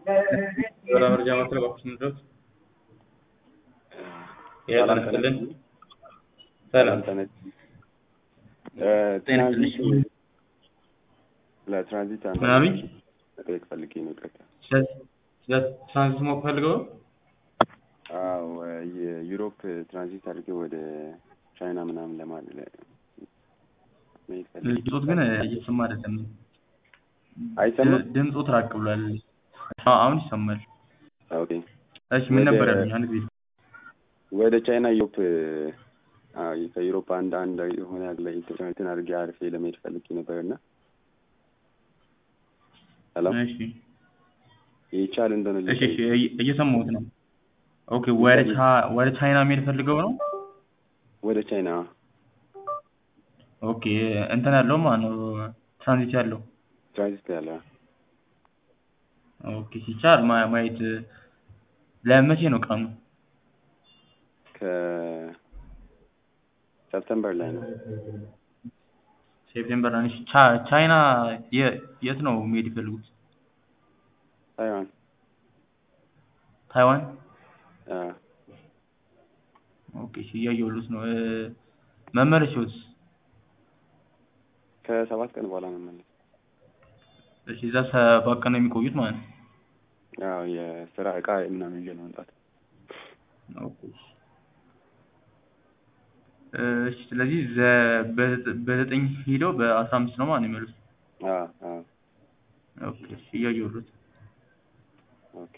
ወደ መረጃ ማቅረብ ድረስ ሰላም ያጠናክልን። ሰላም ሰላም ትራንዚት ለትራንዚት ምን አሉኝ? መጠየቅ ፈልጌ ነው። ይቅርታ። ስለ ትራንዚት ማወቅ ፈልገው? አዎ የዩሮፕ ትራንዚት አድርጌ ወደ ቻይና ምናምን ለማለት ድምፆት ግን እየተሰማ አይደለም። አይሰማም? ድምፆት ራቅ ብሏል። አሁን ይሰማል። ኦኬ። እሺ ምን ነበር ያሉኝ? አንድ ጊዜ ወደ ቻይና ዩሮፕ ከዩሮፕ አንድ የሆነ ያለ ኢንተርኔትን አድርጌ አርፌ ለመሄድ ፈልጌ ነበርና ሰላም እሺ ይቻል እንደሆነ እሺ እየሰማሁት ነው። ኦኬ ወደ ቻይና መሄድ ፈልገው ነው? ወደ ቻይና ኦኬ እንትን ያለው ማለት ነው ትራንዚት ያለው ያለ ኦኬ ሲቻል ማየት ለመቼ ነው ቀኑ? ከሰፕተምበር ላይ ነው። ሴፕቴምበር ላይ። ቻይና የት ነው መሄድ ይፈልጉት? ታይዋን ኦኬ እያየሁት ነው። መመለሻውስ? ከ7 ቀን በኋላ ነው ማለት። እሺ እዛ 7 ቀን ነው የሚቆዩት ማለት ነው? አዎ የስራ እቃ ምናምን ይዤ ለመምጣት። ኦኬ እሺ ስለዚህ በ9 ሄደው በ15 ነው ማለት ነው የሚመለሱት? ኦኬ እሺ እያየሁት ኦኬ